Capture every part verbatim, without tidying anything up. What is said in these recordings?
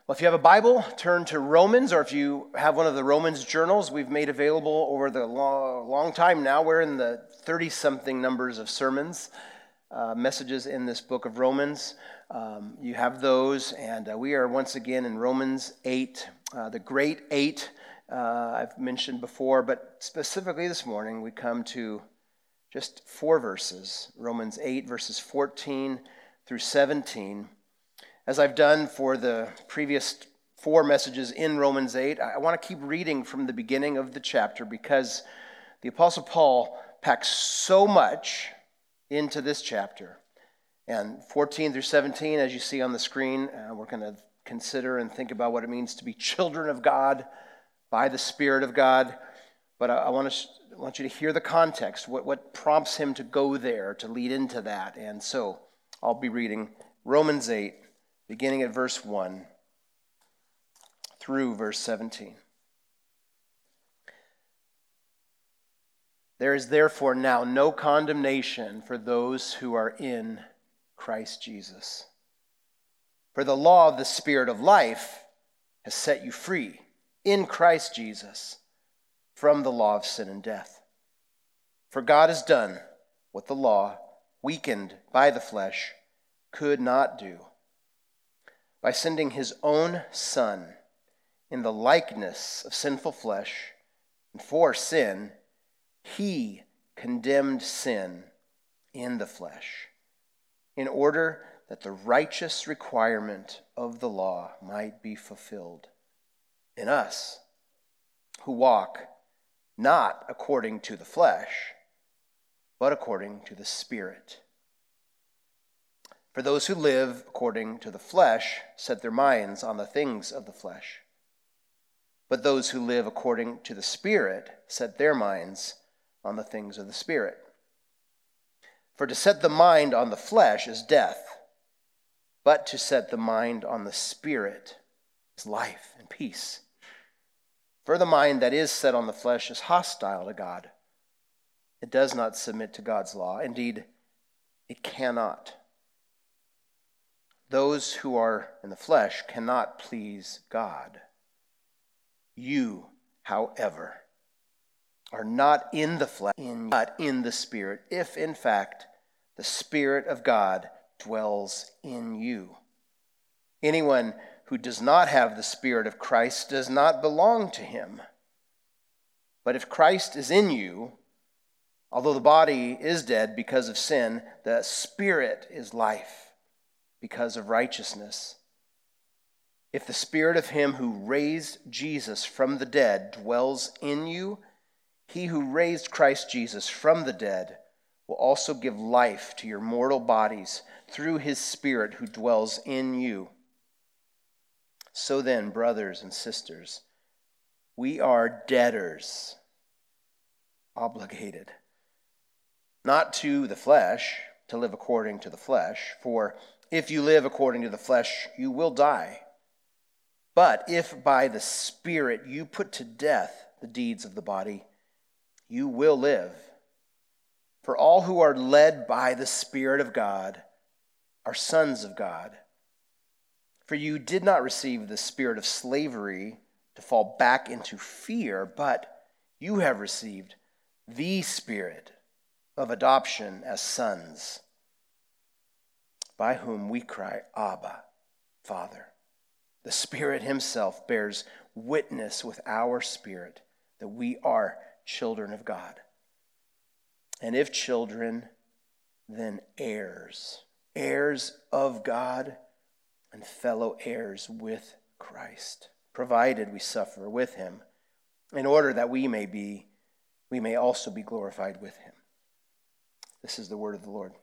Well, if you have a Bible, turn to Romans, or if you have one of the Romans journals we've made available over the long, long time now. We're in the thirty-something numbers of sermons, uh, messages in this book of Romans. Um, you have those, and uh, we are once again in Romans eight, uh, the great eight uh, I've mentioned before, but specifically this morning we come to just four verses, Romans eight, verses fourteen through seventeen. As I've done for the previous four messages in Romans eight, I want to keep reading from the beginning of the chapter because the Apostle Paul packs so much into this chapter. And fourteen through seventeen, as you see on the screen, uh, we're going to consider and think about what it means to be children of God by the Spirit of God. But I, I, want, to, I want you to hear the context, what, what prompts him to go there, to lead into that. And so I'll be reading Romans eight, beginning at verse one through verse seventeen. There is therefore now no condemnation for those who are in Christ Jesus. For the law of the Spirit of life has set you free in Christ Jesus from the law of sin and death. For God has done what the law, weakened by the flesh, could not do, by sending his own Son in the likeness of sinful flesh, and for sin, he condemned sin in the flesh, in order that the righteous requirement of the law might be fulfilled in us, who walk not according to the flesh, but according to the Spirit. For those who live according to the flesh set their minds on the things of the flesh. But those who live according to the Spirit set their minds on the things of the Spirit. For to set the mind on the flesh is death, but to set the mind on the Spirit is life and peace. For the mind that is set on the flesh is hostile to God. It does not submit to God's law. Indeed, it cannot. Those who are in the flesh cannot please God. You, however, are not in the flesh, but in the Spirit, if in fact the Spirit of God dwells in you. Anyone who does not have the Spirit of Christ does not belong to him. But if Christ is in you, although the body is dead because of sin, the Spirit is life because of righteousness. If the Spirit of him who raised Jesus from the dead dwells in you, he who raised Christ Jesus from the dead will also give life to your mortal bodies through his Spirit who dwells in you. So then, brothers and sisters, we are debtors, obligated, not to the flesh, to live according to the flesh, for if you live according to the flesh, you will die. But if by the Spirit you put to death the deeds of the body, you will live. For all who are led by the Spirit of God are sons of God. For you did not receive the spirit of slavery to fall back into fear, but you have received the Spirit of adoption as sons, by whom we cry, Abba, Father. The Spirit himself bears witness with our spirit that we are children of God. And if children, then heirs, heirs of God and fellow heirs with Christ, provided we suffer with him, in order that we may be, we may also be glorified with him. This is the word of the Lord.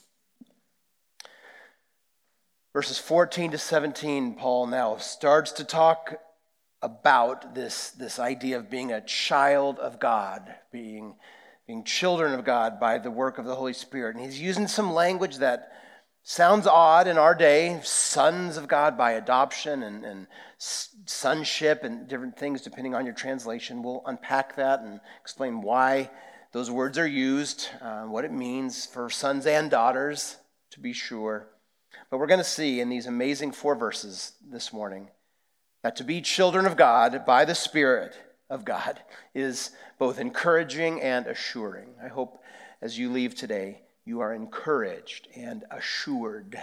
Verses fourteen to seventeen, Paul now starts to talk about this, this idea of being a child of God, being, being children of God by the work of the Holy Spirit. And he's using some language that sounds odd in our day, sons of God by adoption and, and sonship and different things depending on your translation. We'll unpack that and explain why those words are used, uh, what it means for sons and daughters, to be sure. But we're going to see in these amazing four verses this morning That to be children of God by the Spirit of God is both encouraging and assuring. I hope as you leave today, you are encouraged and assured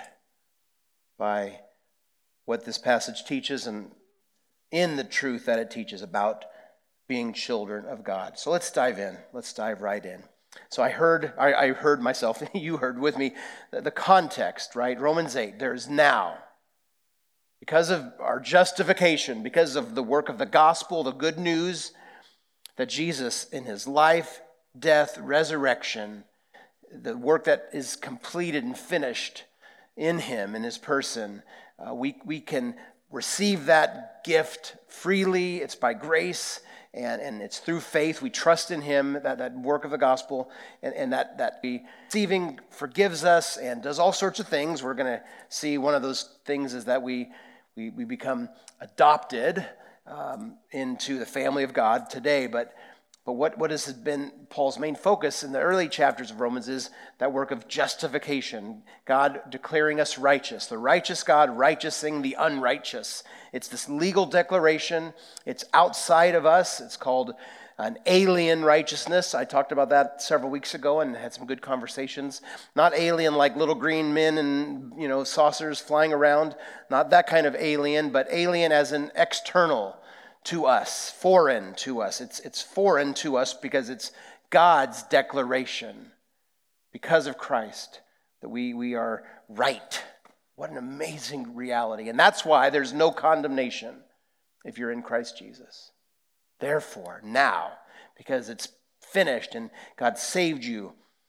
by what this passage teaches and in the truth that it teaches about being children of God. So let's dive in. Let's dive right in. So I heard, I, I heard myself, you heard with me, the, the context, right? Romans eight, there's now. Because of our justification, because of the work of the gospel, the good news that Jesus in his life, death, resurrection, the work that is completed and finished in him, in his person, uh, we, we can receive that gift freely. It's by grace, and, and it's through faith. We trust in him, that, that work of the gospel, and, and that, that the receiving forgives us and does all sorts of things. We're going to see one of those things is that we We, we become adopted um, into the family of God today. But but what, what has been Paul's main focus in the early chapters of Romans is that work of justification. God declaring us righteous. The righteous God righteousing the unrighteous. It's this legal declaration. It's outside of us. It's called an alien righteousness. I talked about that several weeks ago and had some good conversations. Not alien like little green men and, you know, saucers flying around. Not that kind of alien, but alien as an external to us, foreign to us. It's, it's foreign to us because it's God's declaration because of Christ that we, we are right. What an amazing reality. And that's why there's no condemnation if you're in Christ Jesus. Therefore, now, because it's finished and God saved you,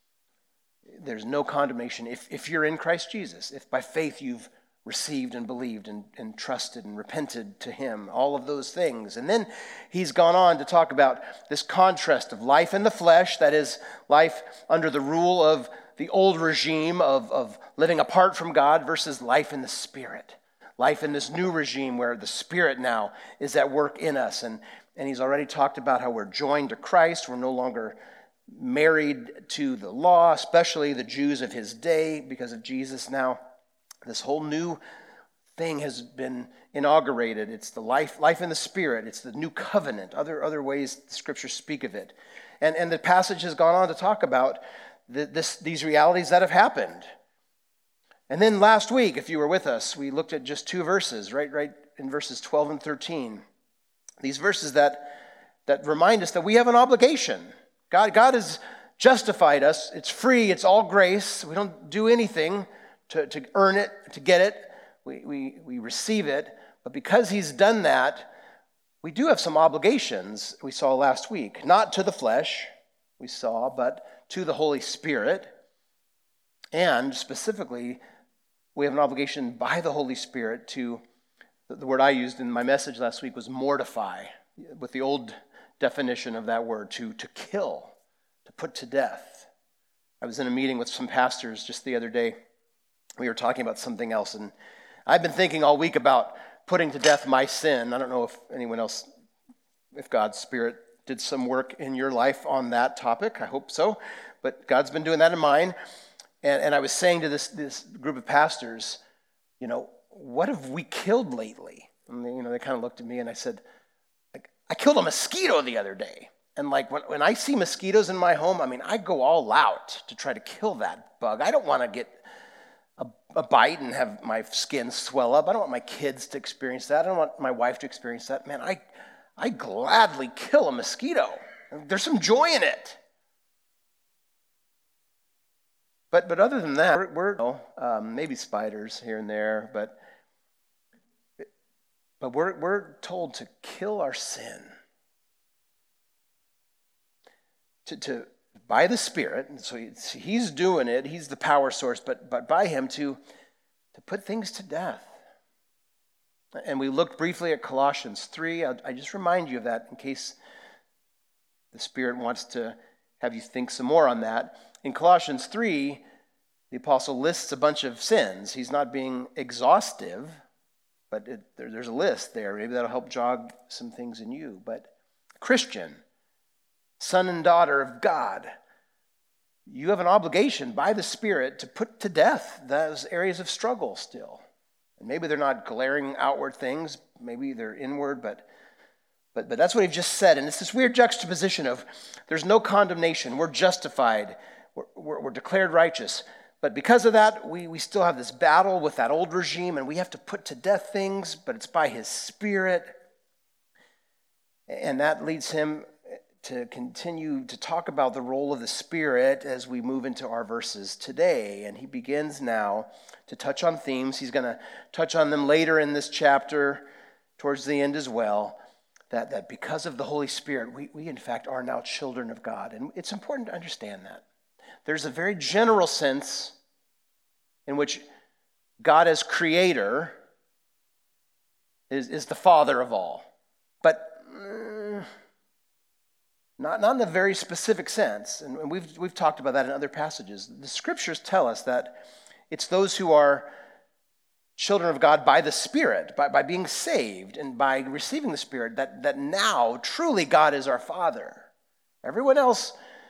there's no condemnation if, if you're in Christ Jesus, if by faith you've received and believed and, and trusted and repented to him, all of those things. And then he's gone on to talk about this contrast of life in the flesh, that is, life under the rule of the old regime of, of living apart from God, versus life in the Spirit. Life in this new regime where the Spirit now is at work in us. And And he's already talked about how we're joined to Christ. We're no longer married to the law, especially the Jews of his day, because of Jesus now. This whole new thing has been inaugurated. It's the life, life in the Spirit. It's the new covenant. Other, other ways the scriptures speak of it. And, and the passage has gone on to talk about the, this, these realities that have happened. And then last week, if you were with us, we looked at just two verses, right, right in verses twelve and thirteen. These verses that, that remind us that we have an obligation. God, God has justified us. It's free. It's all grace. We don't do anything to, to earn it, to get it. We, we, we receive it. But because he's done that, we do have some obligations we saw last week. Not to the flesh, we saw, but to the Holy Spirit. And specifically, we have an obligation by the Holy Spirit to, the word I used in my message last week was mortify, with the old definition of that word, to, to kill, to put to death. I was in a meeting with some pastors just the other day. We were talking about something else, and I've been thinking all week about putting to death my sin. I don't know if anyone else, if God's Spirit did some work in your life on that topic. I hope so. But God's been doing that in mine. And, and I was saying to this, this group of pastors, you know, what have we killed lately? And they, you know, they kind of looked at me and I said, like, I killed a mosquito the other day. And like when, when I see mosquitoes in my home, I mean, I go all out to try to kill that bug. I don't want to get a, a bite and have my skin swell up. I don't want my kids to experience that. I don't want my wife to experience that. Man, I, I gladly kill a mosquito. There's some joy in it. But but other than that, we're, we're um, maybe spiders here and there, but but we're we're told to kill our sin. To to by the Spirit, and so he's, he's doing it. He's the power source, but but by him to to put things to death. And we looked briefly at Colossians three. I'll, I just remind you of that in case the Spirit wants to have you think some more on that. In Colossians three, the apostle lists a bunch of sins. He's not being exhaustive, but it, there, there's a list there. Maybe that'll help jog some things in you. But Christian, son and daughter of God, you have an obligation by the Spirit to put to death those areas of struggle still. And maybe they're not glaring outward things. Maybe they're inward, but but but that's what he just said. And it's this weird juxtaposition of there's no condemnation. We're justified. We're, we're, we're declared righteous. But because of that, we, we still have this battle with that old regime, and we have to put to death things, but it's by his Spirit. And that leads him to continue to talk about the role of the Spirit as we move into our verses today. And he begins now to touch on themes. He's going to touch on them later in this chapter, towards the end as well, that, that because of the Holy Spirit, we, we in fact are now children of God. And it's important to understand that. There's a very general sense in which God as creator is, is the father of all. But uh, not, not in a very specific sense. And we've, we've talked about that in other passages. The scriptures tell us that it's those who are children of God by the Spirit, by, by being saved and by receiving the Spirit, that, that now truly God is our Father. Everyone else,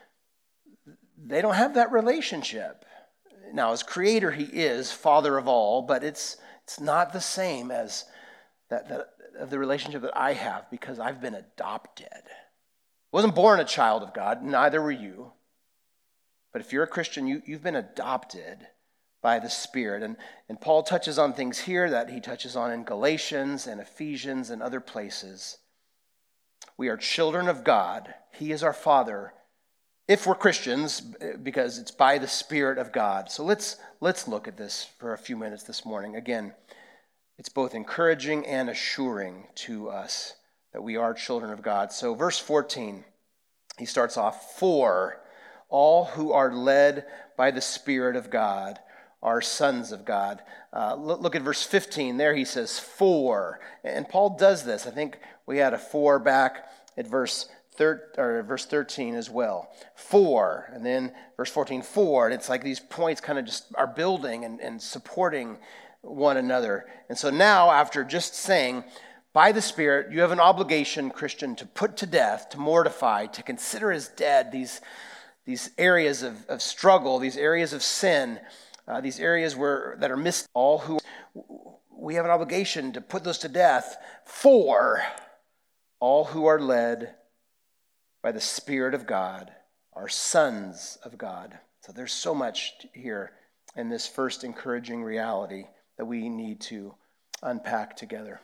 they don't have that relationship. Now, as creator, he is Father of all, but it's it's not the same as that, that of the relationship that I have because I've been adopted. I wasn't born a child of God, neither were you. But if you're a Christian, you, you've been adopted by the Spirit. And, and Paul touches on things here that he touches on in Galatians and Ephesians and other places. We are children of God. He is our Father. If we're Christians, because it's by the Spirit of God. So let's let's look at this for a few minutes this morning. Again, it's both encouraging and assuring to us that we are children of God. So verse fourteen, he starts off, for all who are led by the Spirit of God are sons of God. Uh, look, look at verse fifteen. There he says, for. And Paul does this. I think we had a for back at verse Thir- or verse thirteen as well. For, and then verse fourteen, for. And it's like these points kind of just are building and, and supporting one another. And so now, after just saying, by the Spirit, you have an obligation, Christian, to put to death, to mortify, to consider as dead these, these areas of, of struggle, these areas of sin, uh, these areas where that are missed. All who we have an obligation to put those to death, for all who are led by the Spirit of God are sons of God. So there's so much here in this first encouraging reality that we need to unpack together.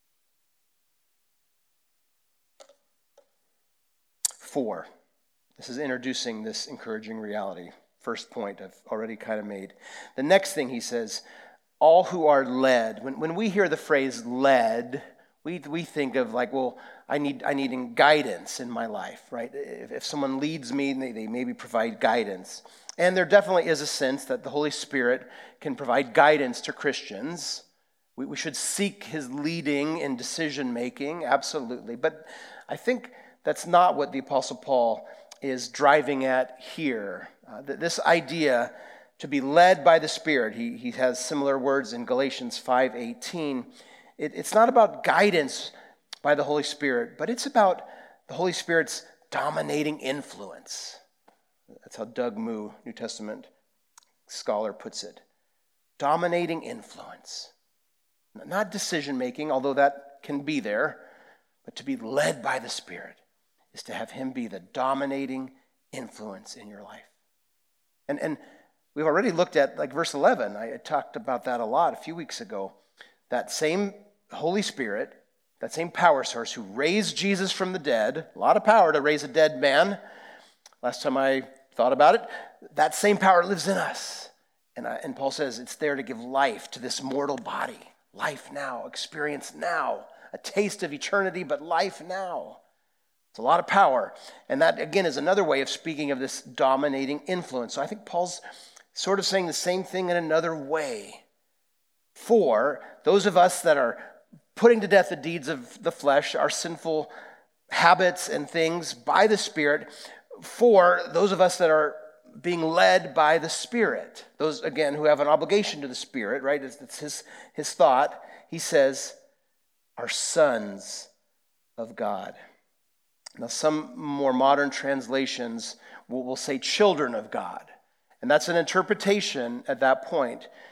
Four. This is introducing this encouraging reality. First point I've already kind of made. The next thing he says, all who are led. When, when we hear the phrase led, we, we think of like, well, I need I need guidance in my life, right? If, if someone leads me, they, they maybe provide guidance. And there definitely is a sense that the Holy Spirit can provide guidance to Christians. We, we should seek his leading in decision-making, absolutely. But I think that's not what the Apostle Paul is driving at here. Uh, this idea to be led by the Spirit, he, he has similar words in Galatians five eighteen. It, it's not about guidance by the Holy Spirit, but it's about the Holy Spirit's dominating influence. That's how Doug Moo, New Testament scholar, puts it. Dominating influence. Not decision-making, although that can be there, but to be led by the Spirit is to have him be the dominating influence in your life. And, and we've already looked at like verse eleven. I talked about that a lot a few weeks ago. That same Holy Spirit, that same power source who raised Jesus from the dead, a lot of power to raise a dead man. Last time I thought about it, that same power lives in us. And, I, and Paul says it's there to give life to this mortal body. Life now, experience now, a taste of eternity, but life now. It's a lot of power. And that, again, is another way of speaking of this dominating influence. So I think Paul's sort of saying the same thing in another way. For those of us that are putting to death the deeds of the flesh, our sinful habits and things by the Spirit, for those of us that are being led by the Spirit, those, again, who have an obligation to the Spirit, right? It's, it's his, his thought. He says, are sons of God. Now, some more modern translations will, will say children of God. And that's an interpretation at that point.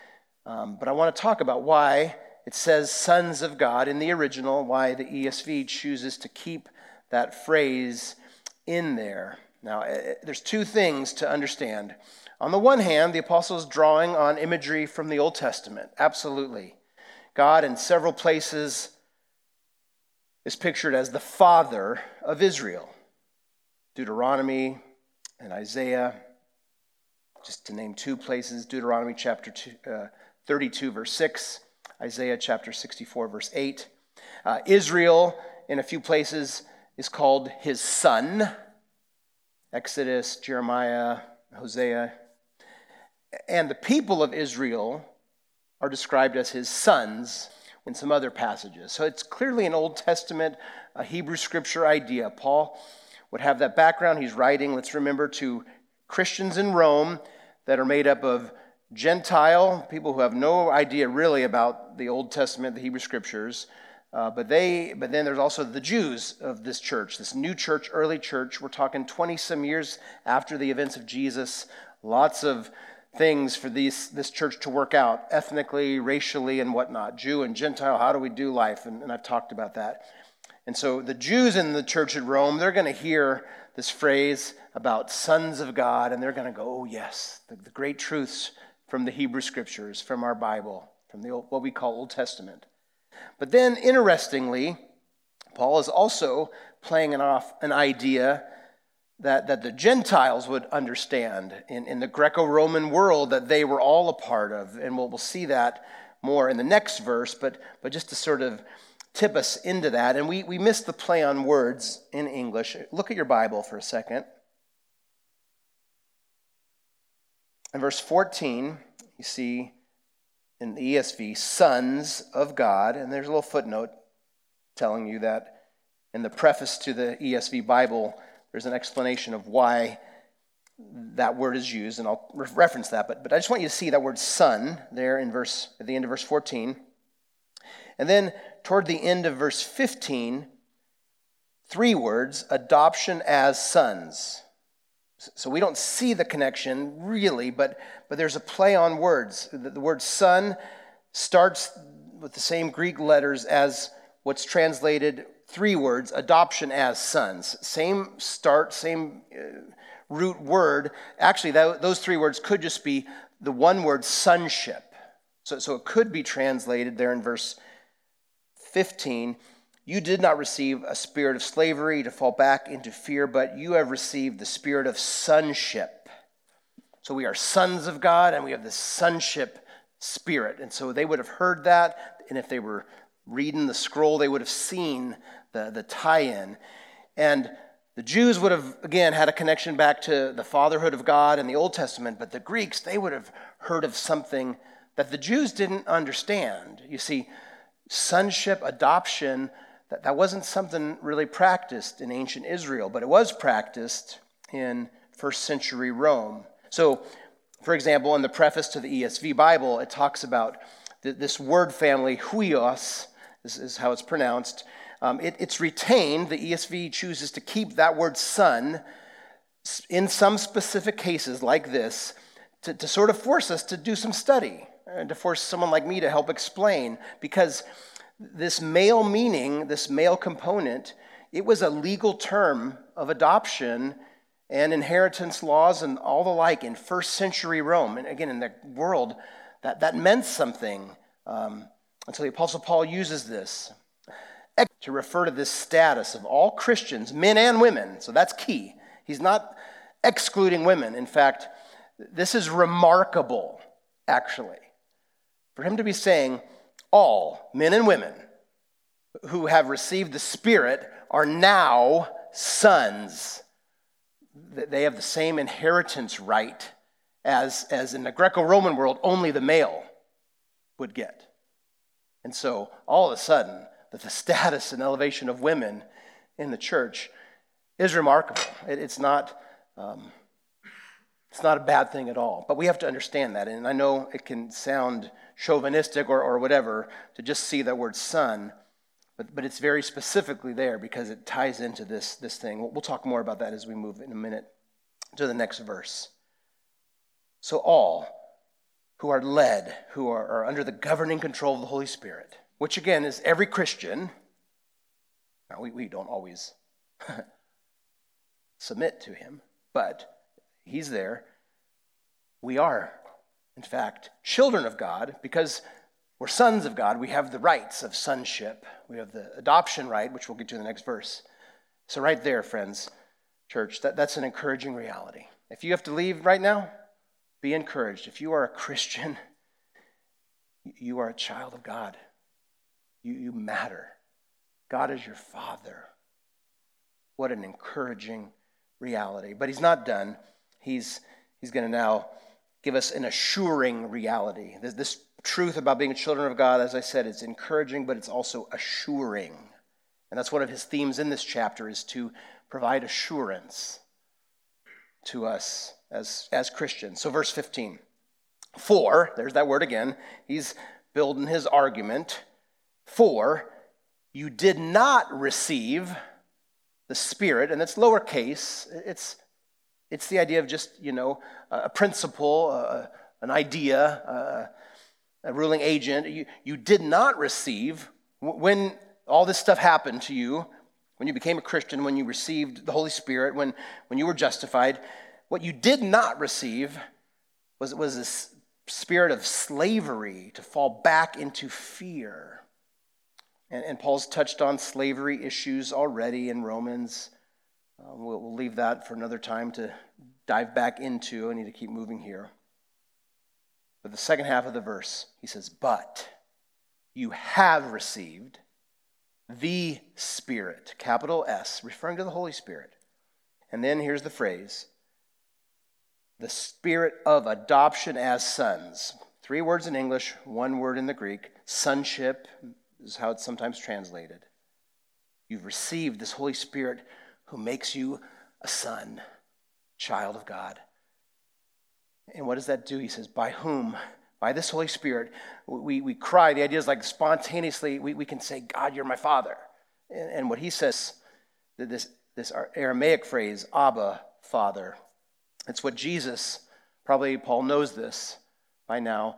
Um, but I want to talk about why it says sons of God in the original, why the E S V chooses to keep that phrase in there. Now, there's two things to understand. On the one hand, the apostle is drawing on imagery from the Old Testament. Absolutely. God in several places is pictured as the father of Israel. Deuteronomy and Isaiah, just to name two places, Deuteronomy chapter two, uh, thirty-two, verse six, Isaiah chapter sixty-four, verse eight. Uh, Israel, in a few places, is called his son. Exodus, Jeremiah, Hosea. And the people of Israel are described as his sons in some other passages. So it's clearly an Old Testament, a Hebrew scripture idea. Paul would have that background. He's writing, let's remember, to Christians in Rome that are made up of Gentile, people who have no idea really about the Old Testament, the Hebrew scriptures, uh, but they. But then there's also the Jews of this church, this new church, early church. We're talking twenty-some years after the events of Jesus. Lots of things for these, this church to work out, ethnically, racially, and whatnot. Jew and Gentile, how do we do life? And, and I've talked about that. And so the Jews in the church at Rome, they're going to hear this phrase about sons of God, and they're going to go, oh yes, the, the great truths from the Hebrew scriptures, from our Bible, from the old, what we call Old Testament. But then, interestingly, Paul is also playing an off an idea that, that the Gentiles would understand in, in the Greco-Roman world that they were all a part of. And we'll, we'll see that more in the next verse, but, but just to sort of tip us into that. And we, we missed the play on words in English. Look at your Bible for a second. In verse fourteen, you see in the E S V, sons of God, and there's a little footnote telling you that in the preface to the E S V Bible, there's an explanation of why that word is used, and I'll re- reference that. But, but I just want you to see that word son there in verse at the end of verse fourteen. And then toward the end of verse fifteen, three words, adoption as sons. So we don't see the connection really, but, but there's a play on words. The, the word son starts with the same Greek letters as what's translated three words, adoption as sons. Same start, same uh, root word. Actually, that, those three words could just be the one word sonship. So, so it could be translated there in verse fifteen. You did not receive a spirit of slavery to fall back into fear, but you have received the spirit of sonship. So we are sons of God, and we have this sonship spirit. And so they would have heard that, and if they were reading the scroll, they would have seen the, the tie-in. And the Jews would have, again, had a connection back to the fatherhood of God in the Old Testament, but the Greeks, they would have heard of something that the Jews didn't understand. You see, sonship, adoption, that, that wasn't something really practiced in ancient Israel, but it was practiced in first century Rome. So, for example, in the preface to the E S V Bible, it talks about th- this word family, huios, this is how it's pronounced. Um, it, it's retained. The E S V chooses to keep that word son in some specific cases like this to, to sort of force us to do some study, and to force someone like me to help explain, because this male meaning, this male component, it was a legal term of adoption and inheritance laws and all the like in first century Rome. And again, in the world, that, that meant something um, until the Apostle Paul uses this to refer to this status of all Christians, men and women. So that's key. He's not excluding women. In fact, this is remarkable, actually, for him to be saying all men and women who have received the Spirit are now sons. They have the same inheritance right as, as in the Greco-Roman world only the male would get. And so all of a sudden, that the status and elevation of women in the church is remarkable. It, it's not um, it's not a bad thing at all. But we have to understand that. And I know it can sound chauvinistic or, or whatever to just see that word son, but, but it's very specifically there because it ties into this, this thing. We'll, we'll talk more about that as we move in a minute to the next verse. So all, who are led, who are, are under the governing control of the Holy Spirit, which again is every Christian. Now, we, we don't always submit to him, but he's there. We are, in fact, children of God because we're sons of God. We have the rights of sonship. We have the adoption right, which we'll get to in the next verse. So right there, friends, church, that, that's an encouraging reality. If you have to leave right now, be encouraged. If you are a Christian, you are a child of God. You, you matter. God is your Father. What an encouraging reality. But he's not done. He's, he's going to now give us an assuring reality. This, this truth about being children of God, as I said, it's encouraging, but it's also assuring. And that's one of his themes in this chapter, is to provide assurance to us as, as Christians. So verse fifteen. For, there's that word again, he's building his argument. For you did not receive the Spirit, and that's lowercase. It's, it's the idea of just, you know, a principle, a, an idea, a, a ruling agent. You, you did not receive, when all this stuff happened to you, when you became a Christian, when you received the Holy Spirit, when, when you were justified, what you did not receive was, was this spirit of slavery, to fall back into fear. And, and Paul's touched on slavery issues already in Romans. Uh, we'll, we'll leave that for another time to dive back into. I need to keep moving here. But the second half of the verse, he says, but you have received the Spirit, capital S, referring to the Holy Spirit. And then here's the phrase, the Spirit of adoption as sons. Three words in English, one word in the Greek. Sonship is how it's sometimes translated. You've received this Holy Spirit who makes you a son, child of God. And what does that do? He says, by whom? By this Holy Spirit, we, we cry. The idea is like spontaneously, we, we can say, God, you're my Father. And, and what he says, this, this Aramaic phrase, Abba, Father, it's what Jesus, probably Paul knows this by now.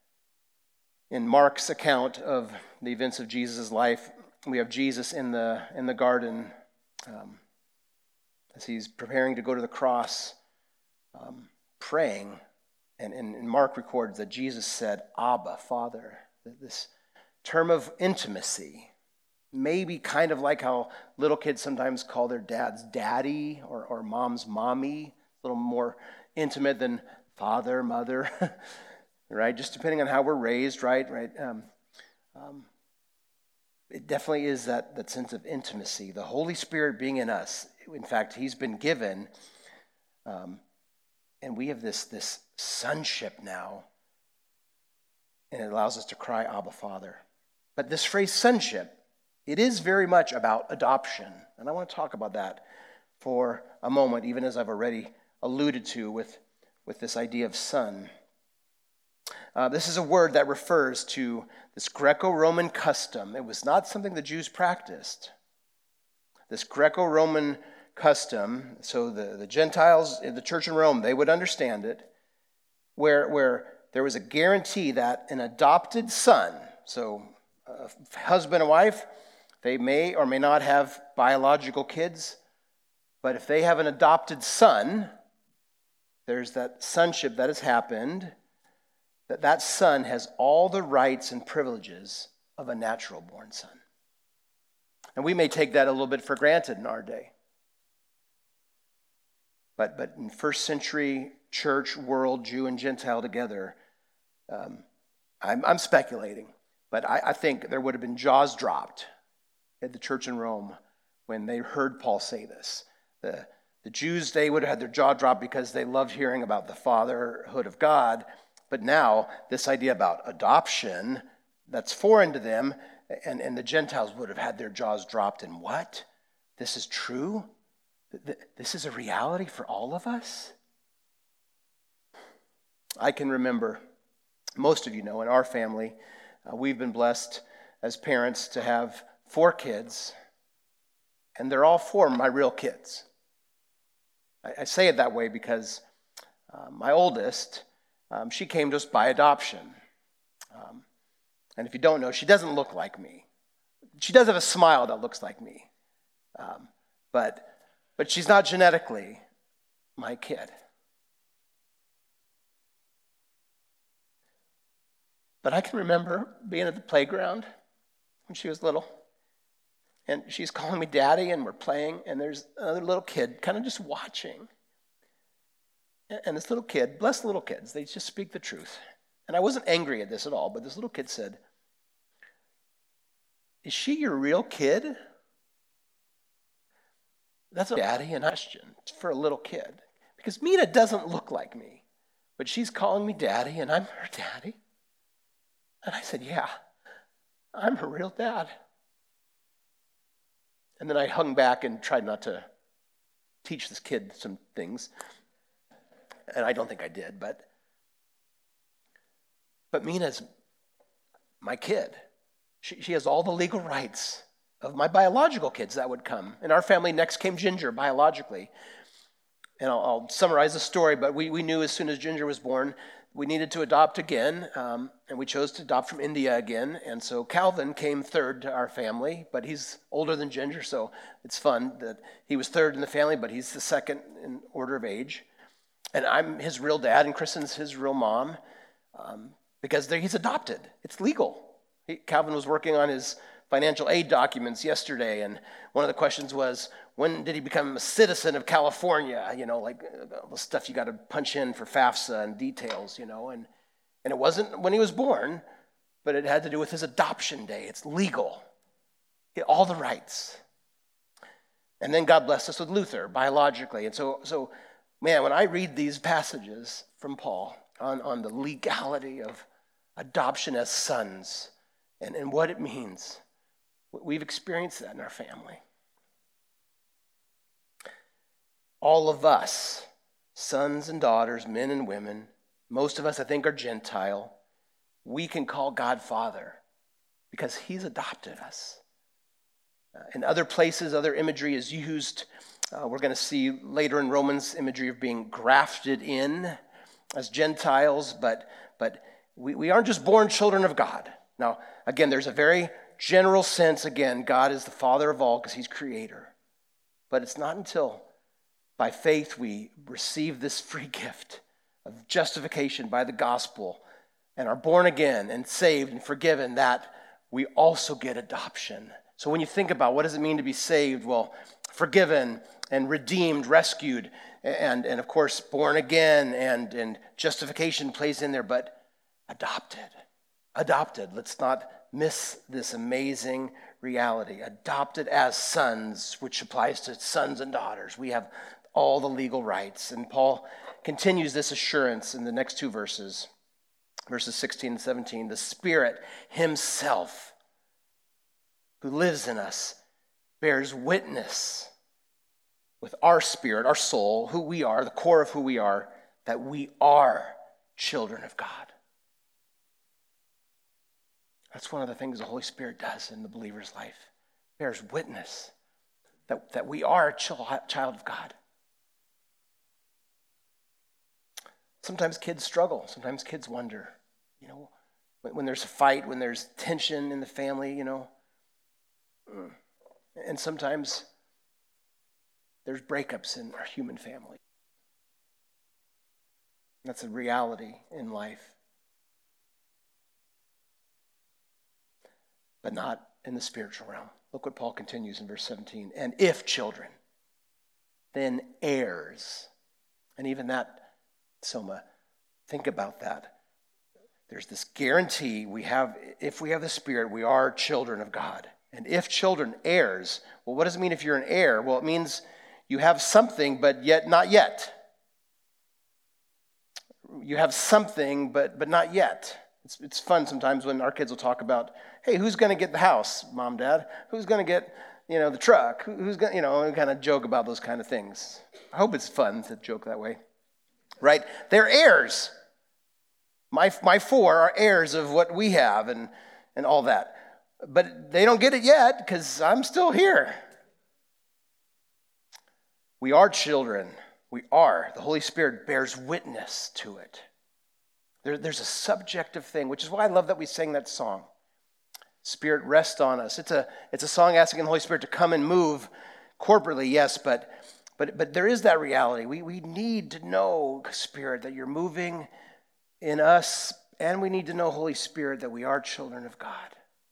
In Mark's account of the events of Jesus' life, we have Jesus in the, in the garden um, as he's preparing to go to the cross, um, praying. And, and Mark records that Jesus said, Abba, Father. This term of intimacy, maybe kind of like how little kids sometimes call their dads daddy or, or mom's mommy, a little more intimate than father, mother, right? Just depending on how we're raised, right? Right. Um, um, it definitely is that, that sense of intimacy. The Holy Spirit being in us. In fact, he's been given, um, and we have this, this sonship now, and it allows us to cry, Abba, Father. But this phrase sonship, it is very much about adoption, and I want to talk about that for a moment, even as I've already alluded to with, with this idea of son. Uh, this is a word that refers to this Greco-Roman custom. It was not something the Jews practiced. This Greco-Roman custom, so the, the Gentiles in the church in Rome, they would understand it, where, where there was a guarantee that an adopted son, so a husband and wife, they may or may not have biological kids, but if they have an adopted son, there's that sonship that has happened, that that son has all the rights and privileges of a natural-born son. And we may take that a little bit for granted in our day. But, but in first century church, world, Jew and Gentile together, um, I'm, I'm speculating, but I, I think there would have been jaws dropped at the church in Rome when they heard Paul say this. The, the Jews, they would have had their jaw dropped because they loved hearing about the fatherhood of God. But now, this idea about adoption, that's foreign to them, and, and the Gentiles would have had their jaws dropped. And what? This is true? This is a reality for all of us? I can remember, most of you know, in our family, uh, we've been blessed as parents to have four kids, and they're all four my real kids. I, I say it that way because uh, my oldest, um, she came to us by adoption. Um, and if you don't know, she doesn't look like me. She does have a smile that looks like me. Um, but, but she's not genetically my kid. But I can remember being at the playground when she was little. And she's calling me daddy, and we're playing, and there's another little kid kind of just watching. And this little kid, bless little kids, they just speak the truth. And I wasn't angry at this at all, but this little kid said, "Is she your real kid?" That's a daddy and a question for a little kid. Because Mina doesn't look like me, but she's calling me daddy, and I'm her daddy. And I said, "Yeah, I'm her real dad." And then I hung back and tried not to teach this kid some things. And I don't think I did, but but Mina's my kid. She, she has all the legal rights of my biological kids that would come. In our family, next came Ginger, biologically. And I'll, I'll summarize the story, but we, we knew as soon as Ginger was born, we needed to adopt again, um, and we chose to adopt from India again. And so Calvin came third to our family, but he's older than Ginger, so it's fun that he was third in the family, but he's the second in order of age. And I'm his real dad, and Kristen's his real mom, um, because he's adopted. It's legal. He, Calvin was working on his financial aid documents yesterday, and one of the questions was, when did he become a citizen of California? You know, like all the stuff you got to punch in for FAFSA and details, you know. And, and it wasn't when he was born, but it had to do with his adoption day. It's legal. He had all the rights. And then God blessed us with Luther, biologically. And so, so man, when I read these passages from Paul on, on the legality of adoption as sons and, and what it means, we've experienced that in our family. All of us, sons and daughters, men and women, most of us, I think, are Gentile. We can call God Father because he's adopted us. Uh, in other places, other imagery is used. Uh, we're going to see later in Romans imagery of being grafted in as Gentiles, but, but we, we aren't just born children of God. Now, again, there's a very general sense, again, God is the Father of all because he's creator. But it's not until by faith we receive this free gift of justification by the gospel and are born again and saved and forgiven that we also get adoption. So when you think about what does it mean to be saved, well, forgiven and redeemed, rescued, and, and of course born again, and, and justification plays in there, but adopted. Adopted. Let's not miss this amazing reality. Adopted as sons, which applies to sons and daughters. We have all the legal rights. And Paul continues this assurance in the next two verses, verses sixteen and seventeen. The Spirit himself, who lives in us, bears witness with our spirit, our soul, who we are, the core of who we are, that we are children of God. That's one of the things the Holy Spirit does in the believer's life. Bears witness that, that we are a child of God. Sometimes kids struggle. Sometimes kids wonder, you know, when, when there's a fight, when there's tension in the family, you know. And sometimes there's breakups in our human family. That's a reality in life. But not in the spiritual realm. Look what Paul continues in verse seventeen. And if children, then heirs. And even that, Soma, think about that. There's this guarantee we have, if we have the Spirit, we are children of God. And if children, heirs. Well, what does it mean if you're an heir? Well, it means you have something, but yet not yet. You have something, but but not yet. It's it's fun sometimes when our kids will talk about, hey, who's going to get the house, mom, dad? Who's going to get, you know, the truck? Who, who's going, you know, and kind of joke about those kind of things. I hope it's fun to joke that way. Right? They're heirs. My my four are heirs of what we have and, and all that. But they don't get it yet because I'm still here. We are children. We are. The Holy Spirit bears witness to it. There, there's a subjective thing, which is why I love that we sang that song. Spirit, rest on us. It's a, it's a song asking the Holy Spirit to come and move corporately, yes, but but but there is that reality. We, we need to know, Spirit, that you're moving in us, and we need to know, Holy Spirit, that we are children of God.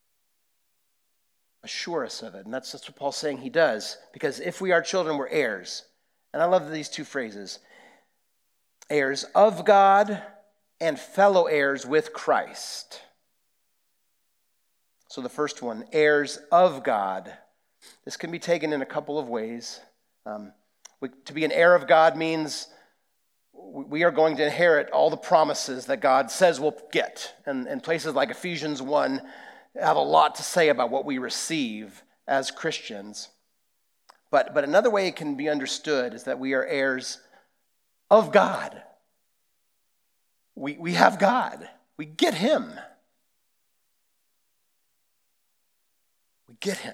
Assure us of it. And that's, that's what Paul's saying he does. Because if we are children, we're heirs. And I love these two phrases. Heirs of God and fellow heirs with Christ. So the first one, heirs of God. This can be taken in a couple of ways. Um, we, to be an heir of God means we are going to inherit all the promises that God says we'll get. And, and places like Ephesians one have a lot to say about what we receive as Christians. But, but another way it can be understood is that we are heirs of God. We, we have God. We get him. We get him.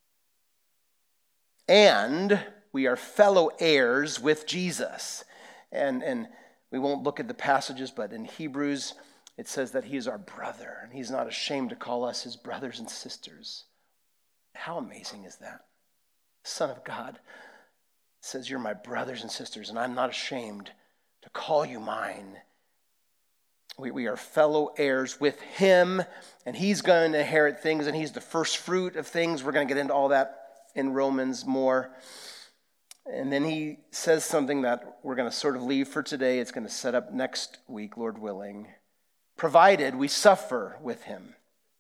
And we are fellow heirs with Jesus. And, and we won't look at the passages, but in Hebrews, it says that he is our brother, and he's not ashamed to call us his brothers and sisters. How amazing is that? The Son of God says, you're my brothers and sisters, and I'm not ashamed to call you mine. We, we are fellow heirs with him, and he's going to inherit things, and he's the first fruit of things. We're going to get into all that in Romans more. And then he says something that we're going to sort of leave for today. It's going to set up next week, Lord willing. Provided we suffer with him,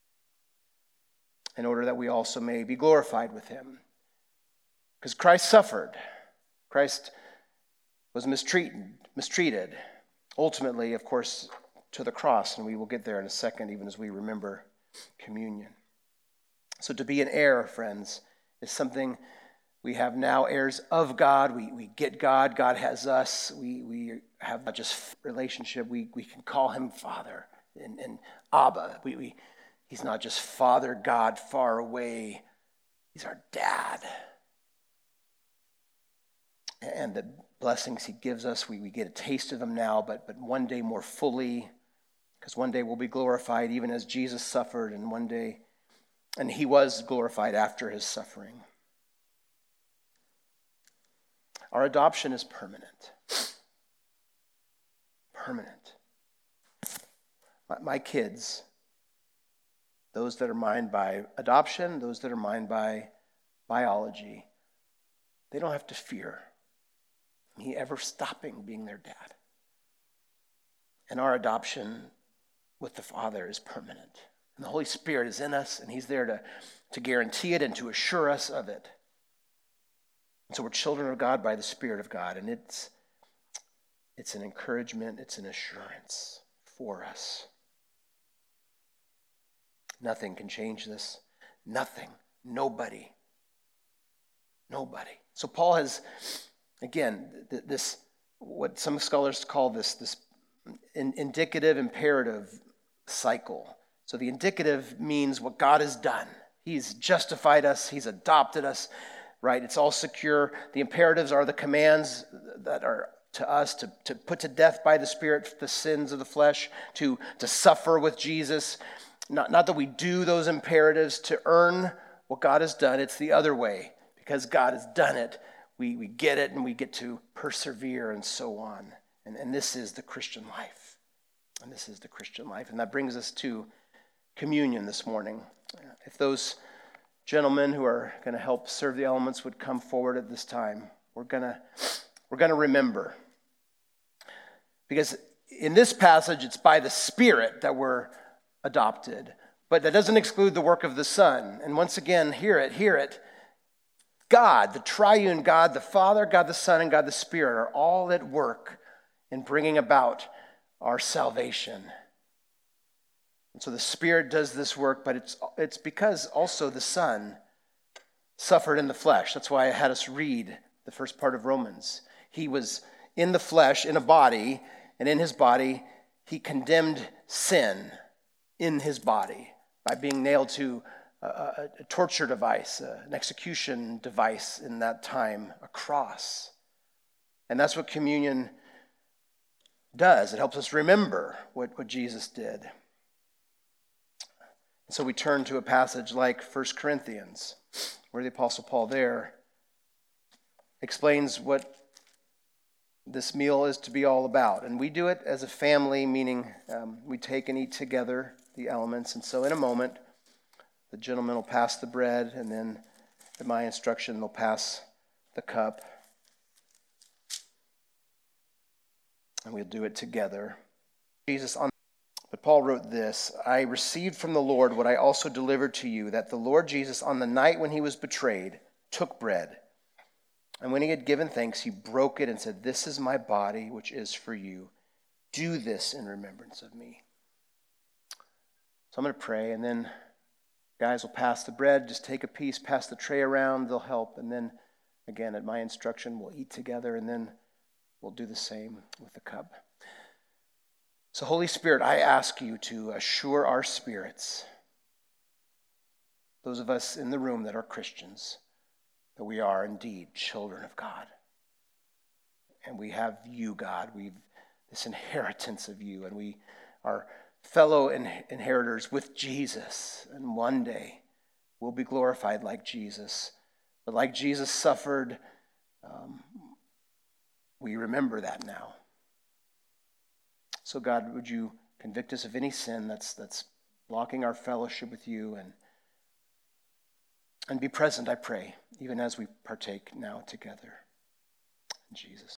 in order that we also may be glorified with him. Because Christ suffered. Christ was mistreated, mistreated. Ultimately, of course, to the cross, and we will get there in a second, even as we remember communion. So to be an heir, friends, is something we have now, heirs of God. We we get God. God has us. We we have not just relationship. We we can call him Father and, and Abba. We we he's not just Father God far away. He's our dad. And the blessings he gives us, we, we get a taste of them now, but but one day more fully, because one day we'll be glorified even as Jesus suffered, and one day, and he was glorified after his suffering. Our adoption is permanent. Permanent. My, my kids, those that are mine by adoption, those that are mine by biology, they don't have to fear me ever stopping being their dad. And our adoption with the Father is permanent. And the Holy Spirit is in us, and he's there to, to guarantee it and to assure us of it. And so we're children of God by the Spirit of God, and it's it's an encouragement, it's an assurance for us. Nothing can change this. Nothing. Nobody. Nobody. So Paul has, again, this, what some scholars call this, this indicative imperative cycle. So the indicative means what God has done. He's justified us, he's adopted us. Right, it's all secure. The imperatives are the commands that are to us to, to put to death by the Spirit the sins of the flesh, to, to suffer with Jesus. Not, not that we do those imperatives to earn what God has done. It's the other way. Because God has done it, we, we get it and we get to persevere and so on. And, and this is the Christian life. And this is the Christian life. And that brings us to communion this morning. If those gentlemen who are going to help serve the elements would come forward at this time. We're going to we're going to remember. Because in this passage, it's by the Spirit that we're adopted. But that doesn't exclude the work of the Son. And once again, hear it, hear it. God, the triune God, the Father, God the Son, and God the Spirit are all at work in bringing about our salvation. And so the Spirit does this work, but it's it's because also the Son suffered in the flesh. That's why I had us read the first part of Romans. He was in the flesh, in a body, and in his body, he condemned sin in his body by being nailed to a, a, a torture device, a, an execution device in that time, a cross. And that's what communion does. It helps us remember what, what Jesus did. So we turn to a passage like First Corinthians, where the Apostle Paul there explains what this meal is to be all about. And we do it as a family, meaning um, we take and eat together the elements. And so in a moment, the gentleman will pass the bread, and then at my instruction, they'll pass the cup. And we'll do it together. Jesus on But Paul wrote this, I received from the Lord what I also delivered to you, that the Lord Jesus, on the night when he was betrayed, took bread. And when he had given thanks, he broke it and said, this is my body, which is for you. Do this in remembrance of me. So I'm going to pray, and then guys will pass the bread. Just take a piece, pass the tray around. They'll help. And then, again, at my instruction, we'll eat together, and then we'll do the same with the cup. So, Holy Spirit, I ask you to assure our spirits, those of us in the room that are Christians, that we are indeed children of God. And we have you, God. We've this inheritance of you, and we are fellow in, inheritors with Jesus. And one day we'll be glorified like Jesus. But like Jesus suffered, um, we remember that now. So God, would you convict us of any sin that's that's blocking our fellowship with you, and and be present, I pray, even as we partake now together. In Jesus' name.